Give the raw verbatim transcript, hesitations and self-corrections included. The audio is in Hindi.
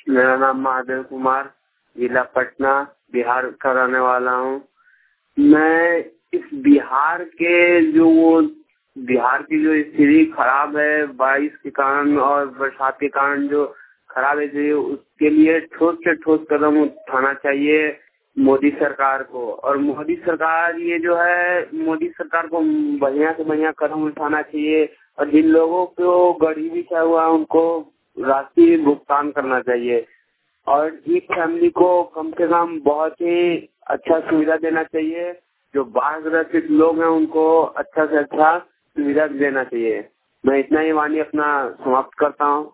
मेरा नाम महादेव कुमार, जिला पटना, बिहार का रहने वाला हूँ। मैं इस बिहार के जो वो बिहार की जो स्थिति खराब है बारिश के कारण और बरसात के कारण जो खराब है, उसके लिए ठोस से ठोस कदम उठाना चाहिए मोदी सरकार को। और मोदी सरकार ये जो है मोदी सरकार को बढ़िया से बढ़िया कदम उठाना चाहिए और जिन लोगों को गरीबी छा हुआ है उनको राशि भुगतान करना चाहिए और एक फैमिली को कम से कम बहुत ही अच्छा सुविधा देना चाहिए। जो बाढ़ ग्रसित लोग हैं उनको अच्छा से अच्छा सुविधा देना चाहिए। मैं इतना ही वाणी अपना समाप्त करता हूँ।